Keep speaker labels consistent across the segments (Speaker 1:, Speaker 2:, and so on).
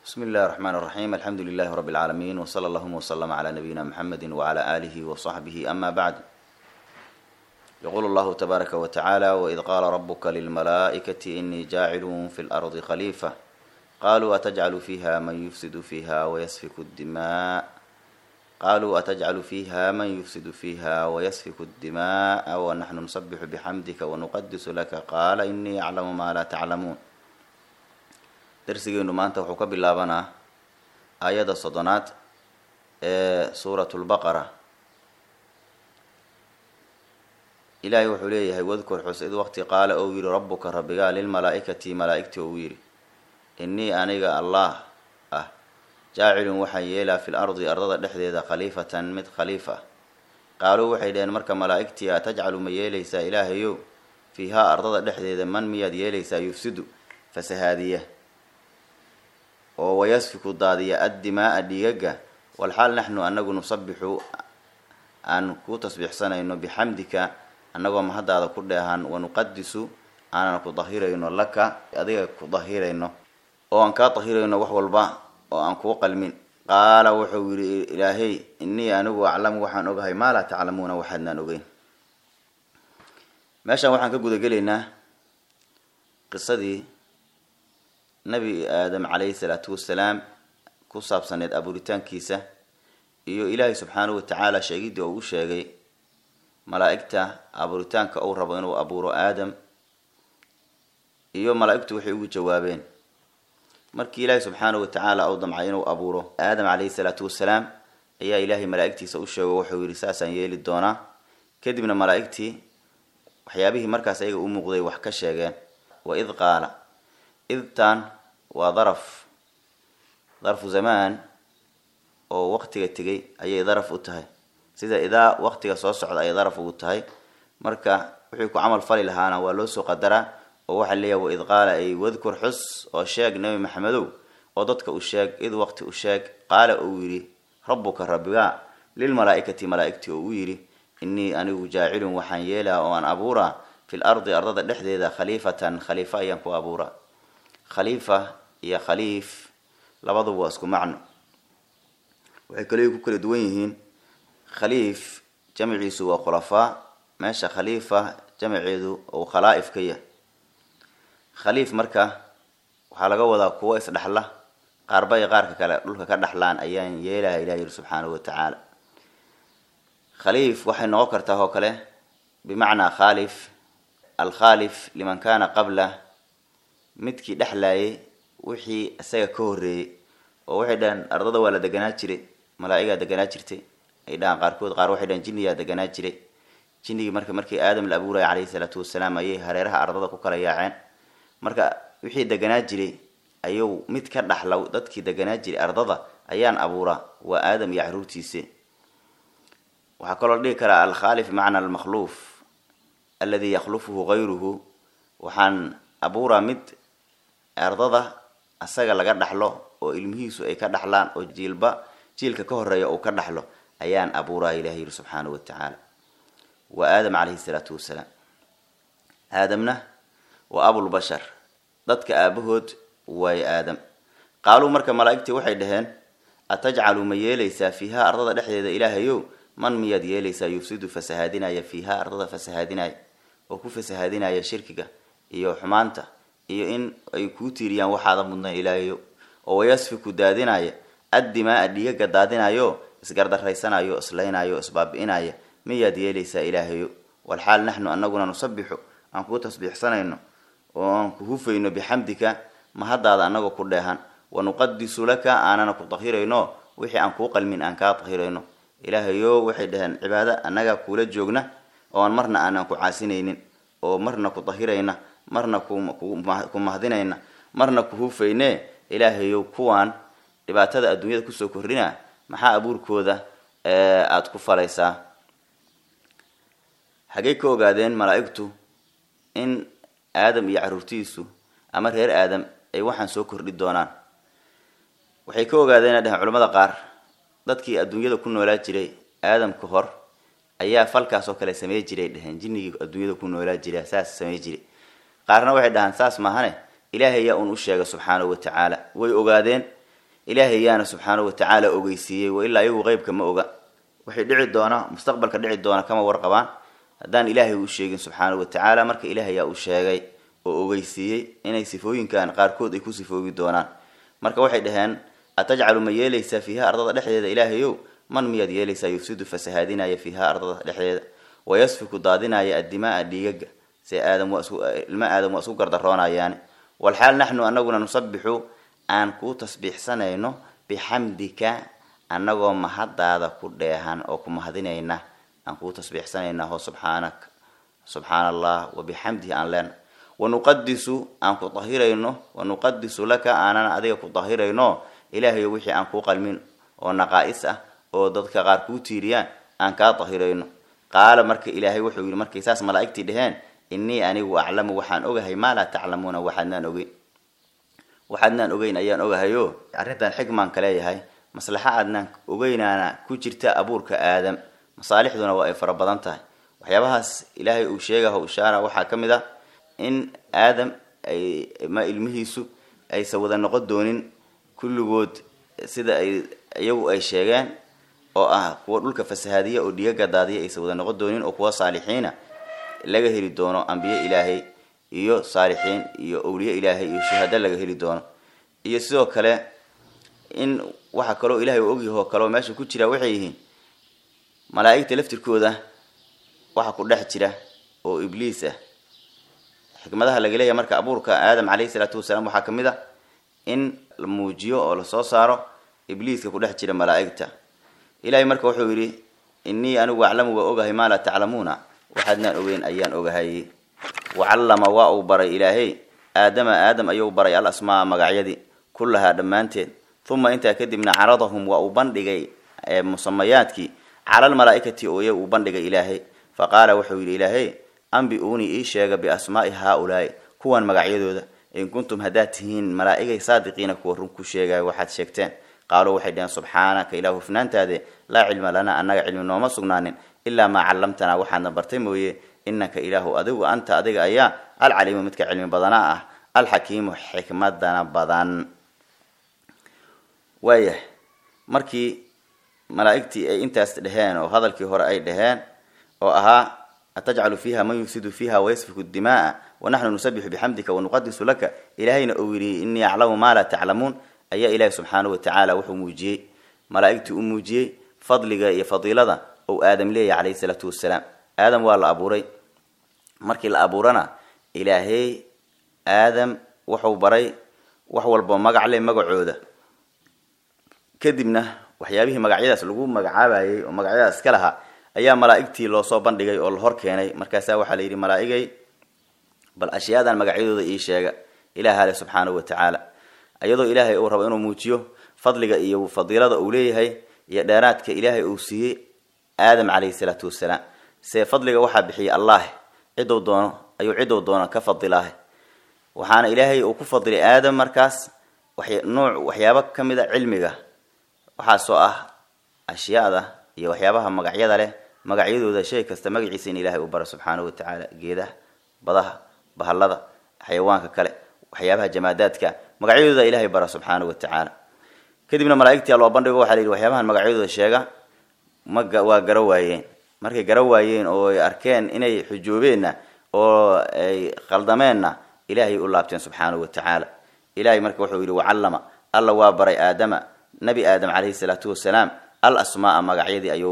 Speaker 1: بسم الله الرحمن الرحيم الحمد لله رب العالمين وصلى الله وسلم على نبينا محمد وعلى آله وصحبه أما بعد. يقول الله تبارك وتعالى: وإذ قال ربك للملائكة إني جاعل في الأرض خليفة قالوا أتجعل فيها من يفسد فيها ويسفك الدماء ونحن نسبح بحمدك ونقدس لك قال إني أعلم ما لا تعلمون. درسيgeenu maanta wuxuu ka bilaabanaa aayada 7aad ee suuratul baqara. ilaahay wuxuu leeyahay wadkur xusid waqti qaala oo yiri rabbuka rabbiga lil malaa'ikati malaa'ikti oo yiri inni aniga allah jaa'ilun waxa yeelaa fil ardi ardada dhexdeeda khaliifatan mid khaliifa. qaaluu waxay dhaheen marka malaa'ikti tajcalu ma yeelaysa ilaahayo fiha ardada dhexdeeda man miyad yeelaysa yufsidu fasahaadiya oo wayasfiku daadiya addimaa dhiigaga walxaal naxnu anagu nusabixu aan ku tasbiixsanayno bixamdika anagoo mahadaada ku dheehan wanuqadisu aanan ku dahirayno laka adiga ku dahirayno oo aan ka dahirayno wax walba oo aan ku qalmin. qaala wuxuu yiri ilaahay inni anigu aclamu waxaan ogahay ma la taclamuuna waxaadnaan ogeyn. meeshan waxaan ka guda gelaynaa qisadii nabi aadam calayhi salaatu wasalaam ku saabsaneed abuuritaankiisa iyo ilaahay subxaanahu watacaala sheegidii oo uu sheegay malaa'igta abuuritaanka uu rabo inuu abuuro aadam, iyo malaa'igtu waxay ugu jawaabeen markii ilaahay subxaanahu watacaala uu damcay inuu abuuro aadam calayhi salaatu wasalaam ayaa ilaahay malaa'igtiisa u sheegay wuxuu yidhi saasaan yeeli doonaa. kadibna malaa'igtii waxyaabihii markaas ayaga u muuqday wax ka sheegeen. waid qaala idtaan waa darfu zamaan oo waqtiga tegay ayay daraf u tahay, sida idaa waqtiga soo socda ayay daraf ugu tahay. marka wixii ku camal fali lahaana waa loo soo qadaraa oo waxaa leeyahay waid qaala ay wadkur xus oo sheeg nabi maxamedow oo dadka u sheeg id waqti u sheeg qaala uu yidhi rabbuka rabbiga lilmalaa'ikati malaa'igti oo uu yidhi innii anigu jaacilun waxaan yeelaa oo aan abuuraa fil ardi ardada dhexdeeda khaliifatan khaliifa ayaan ku abuuraa. khaliifa iyo khaliif labaduba waa isku macno, waxay kale ku kala duwan yihiin. khaliif jamciisu waa khulafaa, meesha khaliifa jamceedu oo khalaa'if ka yahay. khaliif marka waxaa laga wadaa kuwo isdhaxla, qaarba iyo qaarka kale dhulka ka dhaxlaan ayaan yeelaha ilaahay subxaanahu watacaala. khaliif waxay noqon kartaa oo kale bimacnaa khaalif. alkhaalif liman kaana qabla, midkii dhexlaayay wixii isaga ka horreeyey. oo waxay dhahaan ardada waa la deganaa jiray, malaa'igaa deganaa jirtay ay dhahaan qaarkood. qaar waxay dhahaan jinniyaa deganaa jiray. jinnigii markii aadam la abuuraya calayhi salaatu wasalaam ayay hareeraha ardada ku kala yaaceen. marka wixii deganaa jiray ayuu mid ka dhaxlow dadkii deganaa jiray ardada ayaan abuuraa, waa aadam iyo caruurtiisa. waxaa kaloo dhihi karaa alkhaalif macna almakhluuf alladii yakhlufuhu gayruhu, waxaan abuuraa mid ardada asaga laga dhaxlo oo ilmihiisu ay ka dhaxlaan oo jiilka ka horeeya uu ka dhaxlo ayaan abuuraa ilaahay subxaanahu watacaala. waa aadam calayhi salaatu wasalaam. aadamna waa abulbashar, dadka aabahood waay aadam. qaaluu marka malaa'igtii waxay dhaheen atajcalu ma yeelaysaa fiiha ardada dhexdeeda ilaahayow man miyaad yeelaysaa yufsidu fasahaadinaya fiiha ardada fasahaadinaya oo ku fasahaadinaya shirkiga iyo xumaanta iyo in ay kuu tiiriyaan waxaada mudnaan ilaahayo, oo wayasfiku daadinaya addimaa dhiigaga daadinayo isgardarraysanayo islaynayo isbaabi'inaya miyaad yeelaysaa ilaahayo walxaal naxnu anaguna nusabixu aan kuu tasbiixsanayno oo aan ku hufayno bixamdika mahadaada anagoo ku dheehan wanuqadisu laka aanana ku dahirayno wixii aan kuu qalmin aan kaa dahirayno. ilaahayo waxay dhaheen cibaado annaga kuula joogna oo aan marna aanan ku caasinaynin oo marna ku dahirayna marna ku mahadinayna marna ku hufayne. ilaahayo kuwaan dhibaatada adduunyada kusoo kordhina maxaa abuurkooda aad ku falaysaa? hagee ka ogaadeen malaa'igtu in aadam iyo caruurtiisu ama reer aadam ay waxaan soo kordhi doonaan? waxay ka ogaadeen dhahan culamada qaar dadkii adduunyada ku noolaa jiray aadam ka hor ayaa falkaas oo kale sameey jiray dhaheen. jinnigii adduunyada ku noolaa jiray saas sameey jiray. qaarna waxay dhahaan saas maahane ilaahay yaa un u sheegay subxaanahu watacaala. way ogaadeen ilaahay yaana subxaanahu watacaala ogeysiiyey wa ilaa iyagu qeybka ma oga waxay dhici doona mustaqbalka dhici doona kama warqabaan haddaan ilaahay u sheegin subxaanahu watacaala marka ilaahay yaa u sheegay oo ogeysiiyey inay sifooyinkan qaarkood ay ku sifoobi doonaan marka waxay dhaheen atajcalu ma yeelaysaa fiiha ardada dhexdeeda ilaahayow man miyaad yeelaysaa yufsidu fasahaadinaya fiiha ardada dhexdeeda wayasfiku daadinaya addimaa dhiigaga si ilma aadam waa isku gardaroonayaani walxaal naxnu anaguna nusabixu aan kuu tasbiixsanayno bixamdika annagoo mahadaada ku dheehan oo ku mahadinayna aan kuu tasbiixsanayna ho subxaanak subxaana allah wabixamdihi aan leena wanuqadisu aan ku dahirayno wanuqadisu laka aanana adiga ku dahirayno ilaahayo wixii aan kuu qalmin oo naqaa'is ah oo dadka qaar kuu tiiriyaan aan kaa dahirayno qaala marka ilaahay wuxuu yidhi markay saas malaa'igtii dheheen innii anigu aclamu waxaan ogahay maa laa taclamuuna waxaadnaan ogeyn ayaan ogahayo arrintan xikmaan ka leeyahay maslaxa aadnaan ogeynaana ku jirta abuurka aadam masaalixduna waa ay fara badan tahay waxyaabahaas ilaahay uu sheegaho ishaara waxaa ka mid ah in aadam ilmihiisu aysan wada noqon doonin kulligood sida iyagu ay sheegeen oo ah kuwa dhulka fasahaadiya oo dhiiga daadiya aysan wada noqon doonin oo kuwa saalixiina laga heli doono ambiye ilaahay iyo saalixiin iyo awliye ilaahay iyo shuhada laga heli doono iyo sidoo kale in waxa kaloo ilaahay uu ogyahay oo kaloo meesha ku jira waxay yihiin malaa'igta laftirkooda waxa ku dhex jira oo ibliis ah xikmadaha laga leeyahay marka abuurka aadam calayhi salaatu wasalaam waxaa ka mid ah in la muujiyo oo lasoo saaro ibliiska ku dhex jira malaa'igta ilaahay marka wuxuu yidhi innii anigu aclamu waa ogahay maa laa taclamuuna waxaadnaan ogeyn ayaan ogahay wacallama waa uu baray ilaahay aadam ayuu baray al asmaa magacyadii kullahaa dhammaanteed uma intaa kadibna caradahum waa uu bandhigay musamayaadkii cala almalaa'ikati ooya uu bandhigay ilaahay faqaala wuxuu yidhi ilaahay ambi-uunii ii sheega biasmaa'i haa-ulaa'i kuwan magacyadooda in kuntum haddaad tihiin malaa'igay saadiqiina kuwa run ku sheegaya waxaad sheegteen qaaluu waxay dhaheen subxaanaka ilaah hufnaantaade laa cilma lana annaga cilmi nooma sugnaanin ilaa maa callamtanaa waxaadna bartay mooye innaka ilaahu adigu anta adiga ayaa alcaliimu midka cilmi badanaa ah alxakiimu xikmadana badan waayahay markii malaa'igtii ay intaas dheheen oo hadalkii hore ay dheheen oo ahaa atajcalu fiiha man yufsidu fiiha wayasfiku dimaaa wanaxnu nusabixu bixamdika wanuqadisu laka ilaahayna uu yidhi innii aclamu maa laa taclamuun ayaa ilaahi subxaanahu watacaala wuxuu muujiyey malaa'igtii u muujiyey fadliga iyo fadiilada ou aadam leeyahy calayhi salaatu wasalaam aadam waa la abuuray markii la abuurana ilaahay aadam wuxuu baray wax walbo magac leh magacooda kadibna waxyaabihii magacyadaas lagu magacaabayay oo magacyadaas iska lahaa ayaa malaa'igtii loo soo bandhigay oo la hor keenay markaasaa waxaa la yidhi malaa'igay bal ashyaadan magacyadooda ii sheega ilaaha leh subxaanahu watacaala iyadoo ilaahay uu rabo inuu muujiyo fadliga iyo fadiilada uu leeyahay iyo dheeraadka ilaahay uu siiyey aadam calayhi salaatu wasalaam see fadliga waxaa bixiyay allah ciduu doono ayuu ciduu doono ka fadilaahay waxaana ilaahay uu ku fadilay aadam markaas waxyaabo ka mid a cilmiga waxaasoo ah ashyaada iyo waxyaabaha magacyada leh magacyadooda shay kasta magaciisa in ilaahay uu baro subxaanahu watacaala geedaha badaha bahallada xayawaanka kale waxyaabaha jamaadaadka magacyadooda ilaahay bara subxaanahu watacaala kadibna malaa'igtii loo bandhigo waxaa la yidhi waxyaabahan magacyadooda sheega waa gara waayeen markay gara waayeen oo ay arkeen inay xujoobeenna oo ay qaldameenna ilaahay u laabteen subxaanahu watacaala ilaahay marka wuxuu yidhi wacallama alla waa baray aadama nabi aadam calayhi salaatu wasalaam al asmaaa magacyadii ayuu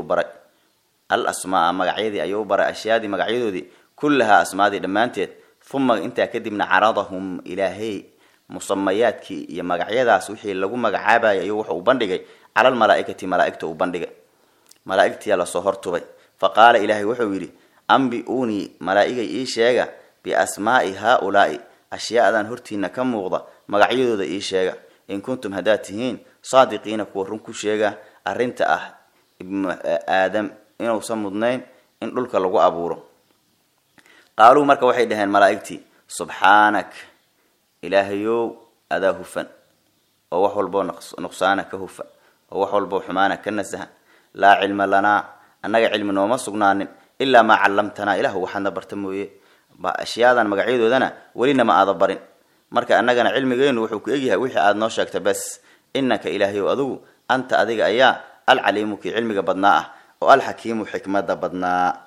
Speaker 1: baray ashyaadii magacyadoodii kullahaa asmaadii dhammaanteed uma intaa kadibna caradahum ilaahay musamayaadkii iyo magacyadaas wixii lagu magacaabayay ayuu wuxuu bandhigay cala almalaa'ikati malaa'igta uu bandhigay malaa'igtiyaa lasoo hortubay faqaala ilaahay wuxuu yidhi ambi-uunii malaa'igay ii sheega biasmaa'i haa-ulaa'i ashyaadan hortiina ka muuqda magacyadooda ii sheega in kuntum haddaad tihiin saadiqiina kuwa run ku sheega arrinta ah ibnu aadam inuusan mudnayn in dhulka lagu abuuro qaaluu marka waxay dhaheen malaa'igtii subxaanak ilaahayow adaa hufan oo wax walboo nuqsaana ka hufan oo wax walboo xumaana ka nasahan laa cilma lanaa annaga cilmi nooma sugnaanin ilaa maa callamtanaa ilaahu waxaadna barta mooye ashyaadan magacyadoodana welina ma aada barin marka annagana cilmigeennu wuxuu ku egyahay wixii aada noo sheegta bes إنك إلهي وأدو أنت أديك أيا العليم كي علمك بدناء والحكيم حكمة بدناء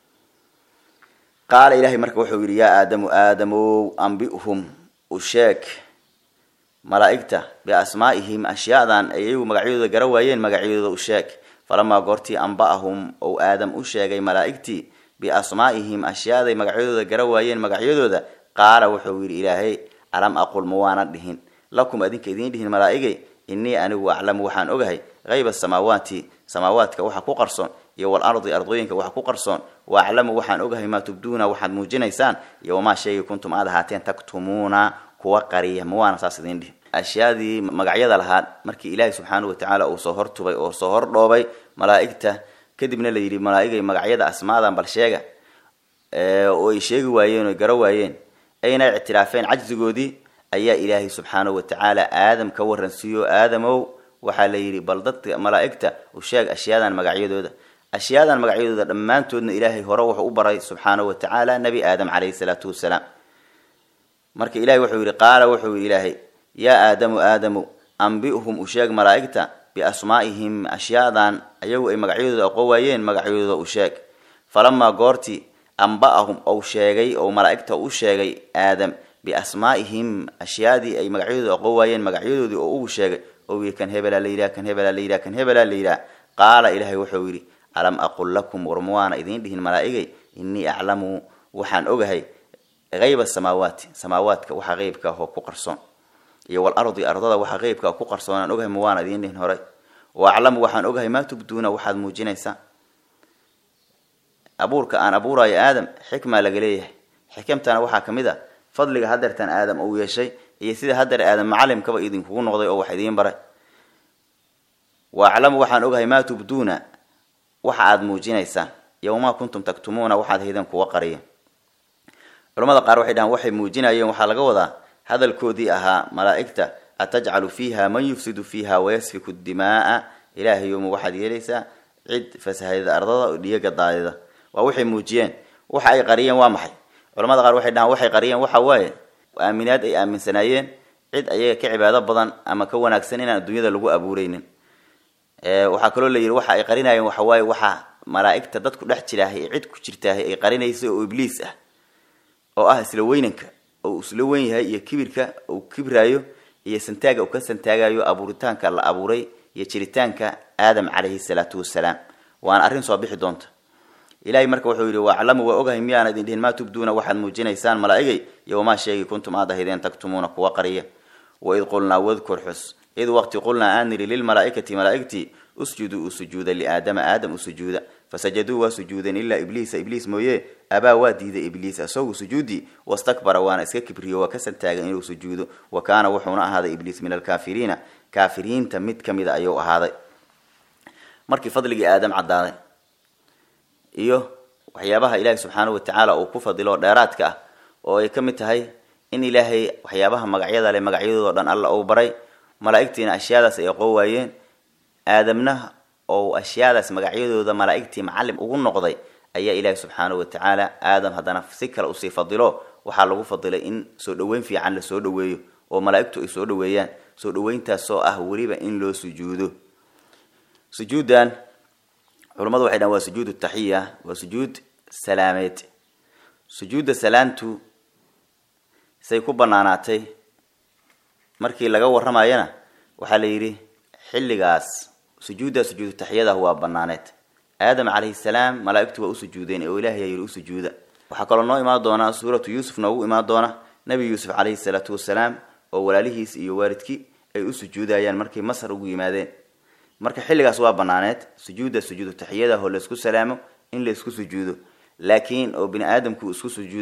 Speaker 1: قال إلهي مركب وحوير يا آدم أنبئهم وشاك ملائكته بأسمائهم أشياء ذان أيو مقعيود جرويين مقعيود وشاك فلما قرتي أنبأهم أو آدم أشاك ملائكتي بأسمائهم أشياء ذي مقعيود جرويين مقعيود ذا قال وحوير إلهي ألم أقول موانا دهن لكم أدين كدين دهن ملائكي إني أنا أعلم وحان أجهي غيب السماوات سماواتك وحكو قرصون يو الأرض أرضينك وحكو قرصون وأعلم وحان أجهي ما تبدون وحد موجنيسان يو ما شيء كنتم هذا هاتين تكتمون كوا قريه موانا ساسدين دهن أشياء ذي مقعيدة لها مركي إلهي سبحانه وتعالى أو صهرت بي أو صهر لوبي ملائكته كدبنا اللي يري ملائكة مقعيدة أسماء بالشيء ويشيء وايين ويقروا وايين أين اعترافين عجز جودي أي إلهي سبحانه وتعالى آدم كورن سيو آدمو وحال يري بلدت ملائكته وشيء أشياء مقعيدة ده أشياء مقعيدة ده لما أنتم إلهي هروح أبري سبحانه وتعالى نبي آدم عليه الصلاة والسلام مركي إلهي وحوي قال وحوي إلهي يا آدم أنبئهم أشاق ملائكته بأسمائهم أشياء ذان أيو مقعيدة قويين مقعيدة أشاق فلما قرتي أنبأهم أو شاقي أو ملائكته أشاقي آدم بأسمائهم أشياء دي أي مقعيدة قويين مقعيدة أو شاقي أو كان هبلا ليلا كان هبلا ليلا كان هبلا ليلا قال إلهي وحوي ألم أقول لكم ورموانا إذن دهن الملائكة إني أعلم وحان أجهي غيب السماوات سماواتك وحا غيبك هو كقرصون يو الأرض أرضها وحا غيبك هو كقرصون أن أجهي موانا دين دهن هوري وأعلم وحان أجهي ما تبدون وحاد موجينيسا أبورك أنا أبورا يا آدم حكمة لقليه حكمتنا وحا كمدا فضلك هدرتان آدم أو يشي يسيد هدر آدم معلم كبا إذن كون نغضي أو وحيدين بري وأعلم وحان أجهي ما تبدون وحاد موجينيسا يوما كنتم تكتمون وحاد هيدن كوقريه علماء قاروا حيدان وحي موجينا يوم حلقة وضع هذا الكودي أها ملائكته أتجعل فيها من يفسد فيها ويسفك الدماء إلهي يوم واحد يليس عد فسهيد أرضه ليقى الضائدة ووحي موجيان وحي قريا ومحي علماء قاروا حيدان وحي قريا وحواي وآمنات أي آمن سنايين عد أي كعبادة بضان أما كون أكسنين الدنيا لقوا أبورين وحكلوا لي وحي قرينا يوم وحواي وحا ملائكته دتك لحتلاهي عد كجرتاهي أي قرينا يسوء إبليس oo isla weynanka oo isla weyn yahay iyo kibirka oo kibrayo iyo santaaga oo ka santaagayo abuuritaanka la abuuray iyo jiritaanka aadam calayhi salaatu wassalaam waan arin soo bixi doonta ilaahay marka wuxuu yiri wa'lamu wa ogahay miyaan idin dhihin ma tubduuna waxaad muujinaysaan malaa'igay iyo ma sheegi kuntum aadahideen tagtumuuna kuwa qariya wa id qulna wadhkur hus id waqti qulna anri lil malaa'ikati malaa'ikati usjudu sujuda li aadama aadam sujuda فسجدوا وسجودا إلا إبليس مويه أبا وادي إبليس أسوه سجودي واستكبر وانا اسكبري وكسن تاغن إلو سجوده وكان وحونا هذا إبليس من الكافرين كافرين تمت كميدا أيو هذا مركي فضل آدم عداده إيوه وحيابها إلهي سبحانه وتعالى وكفضل داراتك ويكمت هاي إن إلهي وحيابها مقعيدا لمقعيدا ودان الله أوبري ملائكتين أشياء سيقوين آدمنا أو أشياء مقعيدو ذا ملائكتي معلم أقول نقضي أي إله سبحانه وتعالى آدم هذا نفسك الأصي فضله وحلقوا فضله إن سودوين في عن سودويه وملائكته سودويان سودوين تسوء أهوريبا إن له سجوده سجودا علماء واحد هو سجود التحية وسجود سلامات سجود سلامته سيكون بناناتي مركي لقوا الرماينا وحليري حل قاس سجود التحية هو بنانات آدم عليه السلام ملائكته وسجودين أو إلهي يرو سجودا وحكى لنا ما دونا سورة يوسف نو ما دونا نبي يوسف عليه الصلاة والسلام وولاله يواردكي أي سجودا يعني مركي مصر ويمادين مركي حلقة سوا بنانات سجود التحية هو اللي اسكو سلامه إن اللي اسكو سجوده لكن أو بني آدم كو اسكو سجود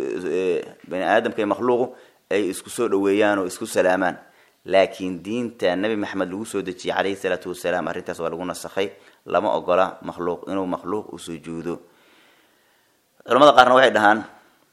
Speaker 1: بني آدم كي مخلوقه أي اسكو سود ويان واسكو سلامان لكن دين النبي محمد لوسودتي عليه الصلاة والسلام أرنتاس ولقونا السخي لما أقول مخلوق إنه مخلوق وسجوده علماء قارن واحد دهان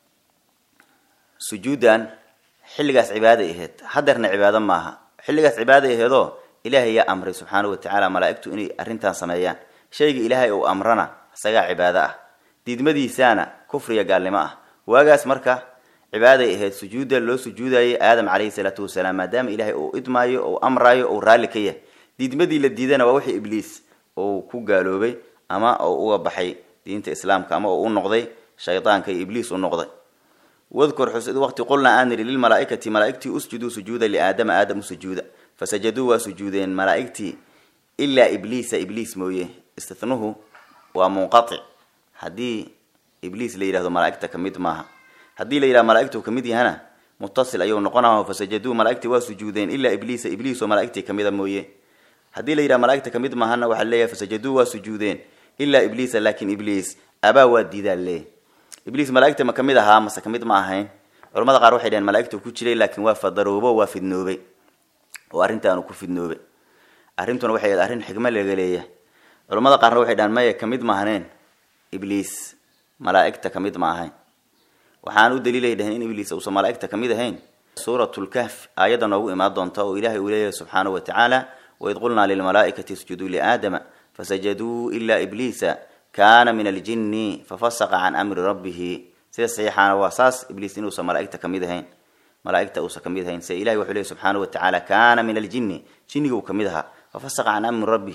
Speaker 1: سجودا حلقاس عبادة إهد حضرنا عبادة معها حلقاس عبادة إهدو إلهي يا أمر سبحانه وتعالى ملائكته إني أرنتان سميان شيء إلهي أو أمرنا سجى عبادة ديد مدي سانا كفر يقال لما واجاس مركا cibaaday ahayd sujuuda loo sujuudayay aadam calayhi salaatu wasalaam maadaama ilaahay uu idmaayo oo amraayo oo raalli ka yahay diidmadii la diidana waa wixii ibliis uu ku gaaloobay ama uu uga baxay diinta islaamka ama uu noqday shaydaanka iyo ibliis uu noqday wadkur xusad waqti qulna aaniri lil malaa'ikati malaa'ikti usjudu sujuuda li aadama aadam sujuuda fasajaduu wa sujudeen malaa'ikti illa ibliis mooye istithnuhu waa munqati hadii ibliis la yiraahdo malaa'ikta kamid maaha hadii la yiraahdo malaa'iktu kamid yahana muttasil ayuu noqonaa fasajaduu malaa'ikti wa sujudeen illa ibliis oo malaa'ikti kamid mooye hadii la yiraahdo malaa'ikta kamid maahana waxa leeyahay fasajaduu wa sujudeen illa ibliis laakin ibliis aba waa diidaale ibliis malaa'ikta ma kamid aha ma kamid ma ahayn culimada qaar waxay dhaheen malaa'iktu ku jiray laakin waa fadaroobo waa fidnoobay oo arintan ku fidnoobay arintuna waxay arin xigmad laga leeyahay culimada qaarna waxay dhahan ma kamid ma ahayn ibliis malaa'ikta kamid ma ahayn waxaan u daliilay dhahan in ibliis uu malaa'ikta kamid ahayn suuratul kahf aayada noogu imaan doonta oo ilaahay uu leeyahay subhanahu wa ta'ala wa id qulna lil malaa'ikati isjudu li aadama fasajaduu illa ibliisa كان من الجن ففسق عن أمر ربه سيحان واساس إبليس إنه ملائكة كميدهين ملائكة أوسى كميدهين سإلهي وحليه سبحانه وتعالى كان من الجن جنه كميدها ففسق عن أمر ربه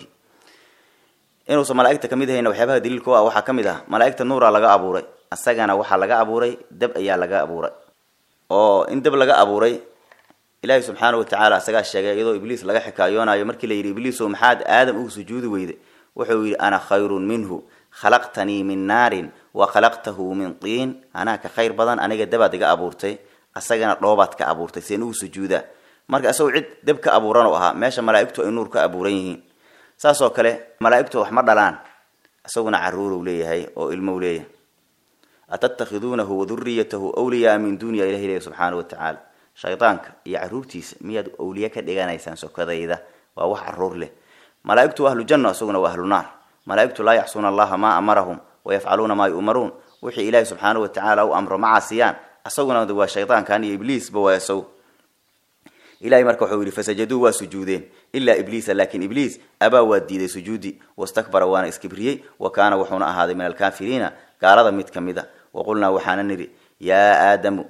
Speaker 1: إنه ملائكة كميدهين وحبها دليل كوا وحا كميدها ملائكة النور لغا أبوري السجن وحا لغا أبوري دب أيا لغا أبوري أو إن دب لغا أبوري إلهي سبحانه وتعالى سجى الشجاع يدو إبليس لغا حكايونا يمركي ليري إبليس ومحاد آدم أو سجود ويد وحوي أنا خير منه خلقتني من نار وخلقته من طين أنا كخير بدن أنا قد دبت أبورتي أسجن روبات كأبورتي سينو سجودا مرك أسوعد دب كأبوران وها ماشى ملائكته النور كأبورين ساسو كله ملائكته أحمد دلان أسونا عرور وليه هاي أو المولية أتتخذونه وذريته أولياء من دون إله سبحانه وتعالى شيطانك يعرورتيس مياد أولياء كدجانا يسان سو كذا إذا ووح عرور له ملائكته أهل الجنة أسونا وأهل النار ملائكته لا يحصون الله ما أمرهم ويفعلون ما يؤمرون وحي إله سبحانه وتعالى وأمر مع سيان أسونا دوا الشيطان كان إبليس بواسو إلهي مركو حولي فسجدوا وسجودين إلا إبليس لكن إبليس أبا ودي سجودي واستكبر وانا اسكبريي وكان وحونا هذا من الكافرين قال هذا متكمدا وقلنا وحانا نري يا آدم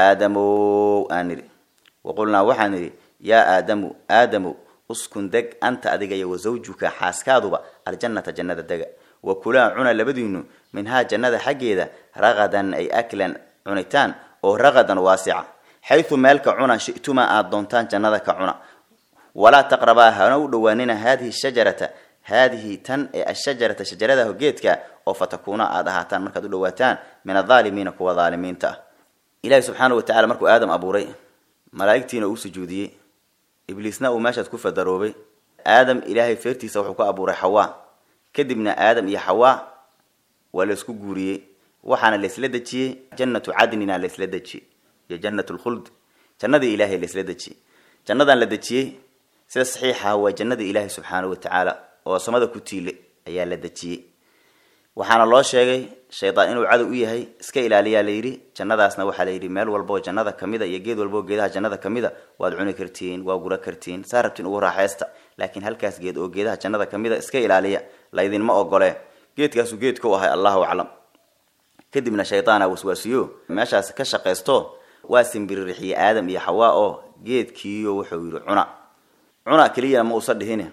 Speaker 1: آنري وقلنا وحانا نري يا آدم اسكن دق أنت أدقى وزوجك حاسكادوا الجنة جنة دق وكلا عنا لبدينه منها جنة حقيدة رغدا أي أكلا عنتان أو رغدا واسعة حيث مالك عنا شئتما أدونتان جنة كعنا ولا تقرباها نودواننا هذه الشجرة هذه تن الشجرة شجرة جيتك أو فتكون أدهاتان مركز دواتان من الظالمين كوا ظالمين تا إلهي سبحانه وتعالى مركو آدم أبو ري ملائكتين أو سجودي إبليسنا وماشت كفة دروبي آدم إلهي فيرتي سوحكو أبو ري حواء كدبنا آدم يا حواء ولسكو قوري وحانا لسلدتشي جنة عدننا لسلدتشي يا جنة الخلد جنة إلهي لسلدتشي جنة لدتشي سيدا صحيحة هو جنة إلهي سبحانه وتعالى وصمد كتيل أيا لدتشي وحانا الله شيء شيطان إنه عدو إيهي اسكا إلاليا ليري جنة أسنا وحا ليري مال والبو جنة كميدة يجيد والبو جيدها جنة كميدة وادعوني كرتين وقورا كرتين ساربتين أورا حيستا لكن هل كاس جيد أو جيدها جنة كميدة اسكا إلاليا لا يدين ما أقوله جيد كاسو جيد كوهي الله أعلم كدي من الشيطان وسواسيو ماشا كشقيستو واسم بالرحي آدم يا حواء جيد كيو وحويرو عنا كليا ما أصد هنا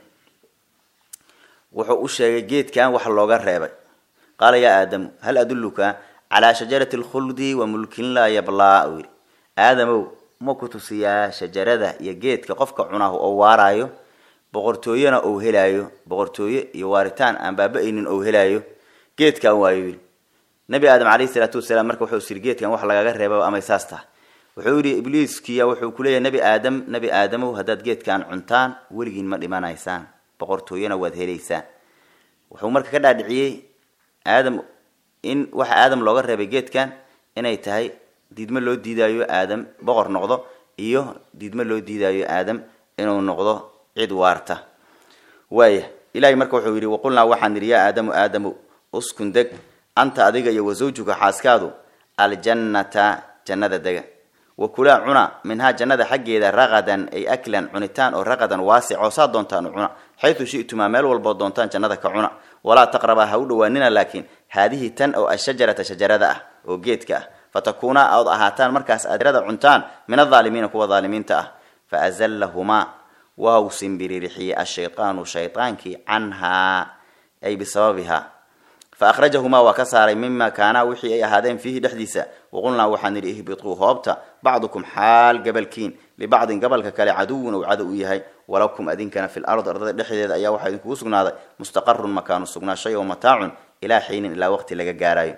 Speaker 1: وحو الشيء جيد كان وحل لوغا ريبي قال يا آدم هل أدلك على شجرة الخلد وملك لا يبلى آدم ما كتسيا شجرة يجيد كقفك عناه أو وارايو بغرتوينا أو هلايو بغرتوي يوارتان أن بابئين أو هلايو جيد كان وايو نبي آدم عليه الصلاة والسلام مركو حوسير جيد كان وحل لوغا ريبي وأما يساسته وحوري إبليس كيا وحو كلية نبي آدم وهداد جيد كان عنتان ولقين ما لما نايسان بقرتوينا وذهليسان وحو مركا كدا دعيه آدم إن وح آدم لوغا ريبي جيد كان إنay tahay diidma loo diidayo Aadam boqor noqdo iyo diidma loo diidayo Aadam inuu noqdo cid waarta waaya ilaahay marka wuxuu yiri waqulna waxaan niriya Aadam uskun deg anta adiga iyo wasawjuka xaaskaadu aljannata jannada dega وكلا عنا منها جنة حقيدة رغدا أي أكلا عنتان أو رغدا واسع وصادونتان عنا حيث شئتما مال والبضونتان جنة كعنا ولا تقربها ودواننا لكن هذه تن أو الشجرة شجرة أو جيتك فتكونا أو أهاتان مركز أدرد عنتان من الظالمين كوا ظالمين فأزلهما وهو سنبريرحي الشيطان كي عنها أي بسببها فأخرجهما وكسر مما كان وحي أي هذين فيه دحديثا وقلنا وحن اهبطوا هابتا بعضكم حال قبل كين لبعض قبل ككال عدو وعدو يهي ولكم أدين كان في الأرض أرض دحديثا أي واحد كوسقنا مستقر مكان سقنا شيء ومتاع إلى حين إلى وقت لقى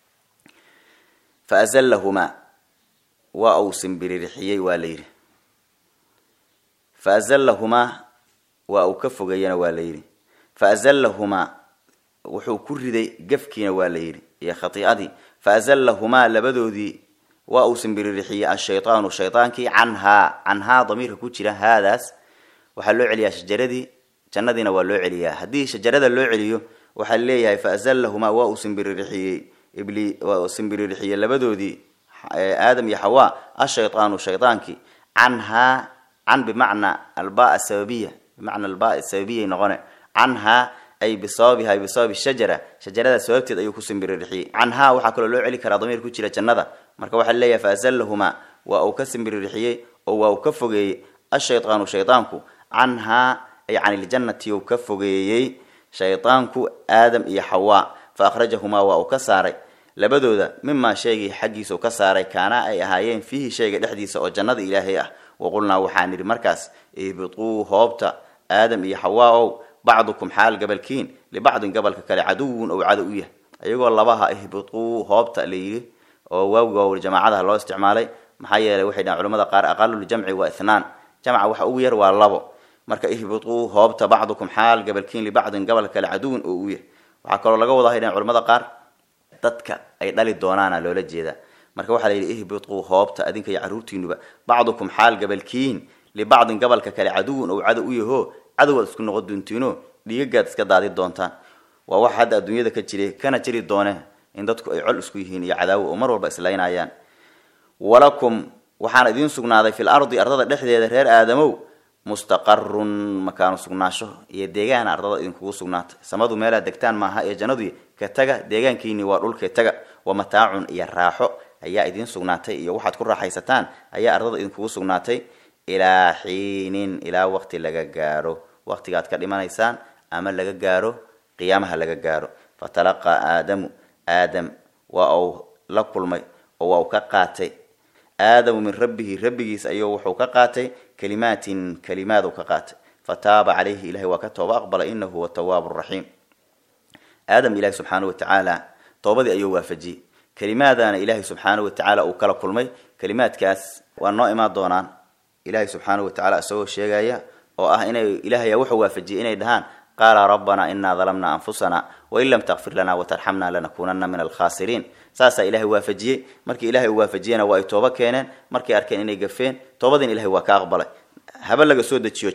Speaker 1: فأزلهما وأوسم بريحيي والير فأزلهما وأوكف جينا والير فأزلهما وحو كردي قفكينا والير يا خطيئتي فأزلهما لبدودي وأوسم بريحيي الشيطان كي عنها ضمير كوتشرا هذاس وحلو عليا شجردي جندنا ولو عليا هدي شجرة اللو عليو وحليها فأزلهما وأوسم بريحيي إبلي وأوسم بريحيي لبدودي آدم يا حواء الشيطان كي عن بمعنى الباء السببية بمعنى الباء السببية نغنى عنها أي بصابها بصاب شجرة سببتي أيو كسم بريحي عنها وحكوا له علي كرا ضمير كوتشي لجنة مركب وحليا فأزلهما وأوكسم بريحي أو كفجي الشيطانكو عنها أي عن الجنة وكفجي شيطانكو آدم يا حواء فأخرجهما وأوكساري لبدودا مما شيء حقيس وكساري كان أي هايين فيه شيء لحديث أو جنة إلهية وقلنا وحاني المركز اهبطوا هابتا آدم يا حواء بعضكم حال قبل كين لبعض قبل ككل عدو أو عدوية أيقول الله بها اهبطوا هابتا ليه أو الجماعة الله استعمالي محيا لوحدنا علماء قار أقل الجمع واثنان جمع وحوير واللبو مركا اهبطوا هابتا بعضكم حال قبل كين لبعض قبل ككل عدو أو وحكوا الله قوضا هنا علماء قار dadka ay dhali doonaan loola jeeda marka waxa la yiri ihbitu hoobta adinka ya caruurtiinuba bacdukum xaal gabalkiin li bacdin gabalka kale caduun oo cadu u yaho cadu isku noqon doontiino dhiigad iska daadi doontaan waa wax hadda adduunyada ka jiray kana jiri doona in dadku ay cul isku yihiin iyo cadaawo oo mar walba islaynayaan walakum waxaan idin sugnaaday fil ardi ardada dhexdeeda reer aadamow mustaqarrun makaan sugnaasho iyo deegaan ardada idin kugu sugnaatay samadu meela degtaan maaha ee jannadu ka taga deegaankiini waa dhulka taga wa mataacun iyo raaxo ayaa idin sugnaatay iyo waxaad ku raaxaysataan ayaa ardada idin kugu sugnaatay ilaa xiinin ilaa waqti laga gaaro waqtigaad ka dhimanaysaan ama laga gaaro qiyaamaha laga gaaro fatalaqa aadam waa la kulmay oo waa ka qaatay آدم من ربه أيوه وحوك قاتي كلمات وكقاتي فتاب عليه إلهي وكتب أقبل إنه هو التواب الرحيم آدم إلهي سبحانه وتعالى توبة أيوه وافجي كلمات أنا إلهي سبحانه وتعالى وكلا كلمي كلمات كاس والنائمات دونان إلهي سبحانه وتعالى أسوه الشيء إنه إلهي وحو وافجي إنه دهان قال ربنا إنا ظلمنا أنفسنا وإن لم تغفر لنا وترحمنا لنكونن من الخاسرين ساسا إلهي وافجيه مركي إلهي وافجينا واي توبة كينان مركي أركان إني قفين توبة إلهي وكاقبله هبل لغا سودة تشيو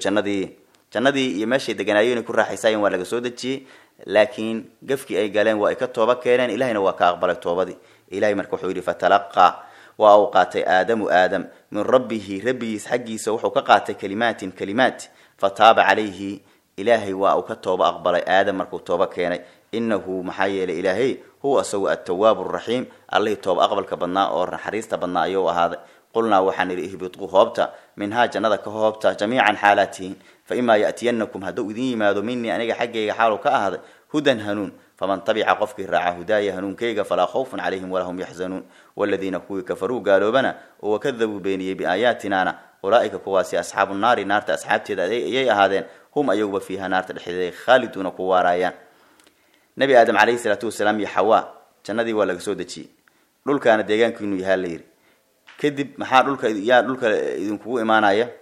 Speaker 1: جنادي يماشي دقنايون يكون راح يساين ولغا سودة تشي لكن قفكي أي قالين واي كتوبة كينان إلهينا وكاقبله توبة دي إلهي مركو حويري فتلقى وأوقاتي آدم من ربي حقي سوحو كقاتي كلمات فتاب عليه إلهي وأوكتوبة أقبل آدم مركو توبة كينان إنه محيي لإلهي هو سوء التواب الرحيم الله توب أقبل كبناء أو حريص بناء وهذا قلنا وحن إهبطوا هابتا منها جنة كهابتا جميعا حالاتين فإما يأتينكم هدو ذي ما مني أنا حقي حاله كهذا هدى هنون فمن طبع قفك الرعى هدايا هنون كيغا فلا خوف عليهم ولا هم يحزنون والذين كفروا قالوا بنا وكذبوا بيني بآياتنا أولئك كواسي أصحاب النار نار أصحاب تدعي هذين هم أيوب فيها نار تدحي خالدون كوارايان نبي آدم عليه الصلاة والسلام يا حواء جندي ولا جسودة شيء دول كان ديجان كينو يهالير كذب محار دول إذن كوو إيمانايا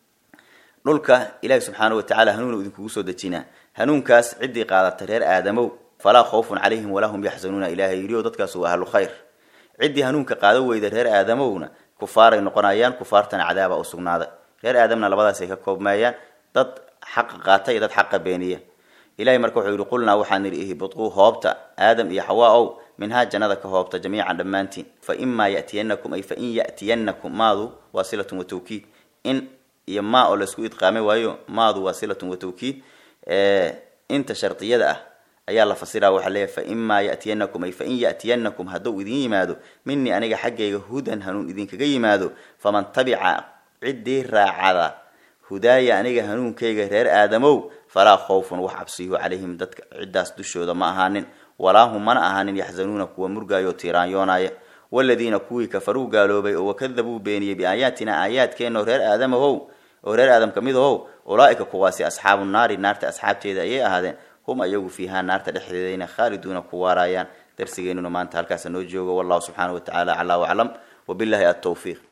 Speaker 1: دول إله سبحانه وتعالى هنون إذن كوو سودة شينا هنون كاس عدي قادة ترير آدمو فلا خوف عليهم ولا هم يحزنون إلهي يريو ضد كاسوا أهل الخير عدي هنون كقادو إذا ترير آدمونا كفار نقنايان كفارتنا عذاب أو سجنادا غير آدمنا لبضا سيككوب مايان ضد حق قاتي ضد حق بينية إلهي مركو حيرو قلنا وحان إهبطوا هابتا آدم يا حواء منها جنة كهابتا جميعا دمانتين فإما يأتينكم أي فإن يأتينكم ماذو واصلة وتوكيد إن يما أو لسكو إدقامي وايو ماذو واصلة وتوكيد انت شرطية ده ayaa la fasiraa waxa leeyahay fa imma ya'tiyannakum ay fa in ya'tiyannakum hadduu idin yimaado minni aniga xaggayga hudan hanuun idinkaga yimaado faman tabica ciddii raacada hudaaya aniga hanuunkayga reer aadamow falaa khawfun wax cabsiyo calayhim dadka ciddaas dushooda ma ahaanin walaa hum mana ahaanin yaxzanuuna kuwa murgaayo tiiraanyoonaya waladiina kuwii kafaruu gaaloobay oo wakadabuu beeniyey biaayaatina aayaadkeenna reer aadamahow oo reer aadam ka mid ahow ulaa'ika kuwaasi asxaabu naari naarta asxaabteeda ayay ahaadeen hum ayagu fiihaa naarta dhexdeedayna khaaliduuna ku waaraayaan darsigeenuna maanta halkaasa noo joogo wallahu subxaanahu watacaala calaa waclam wabillahi altawfiiq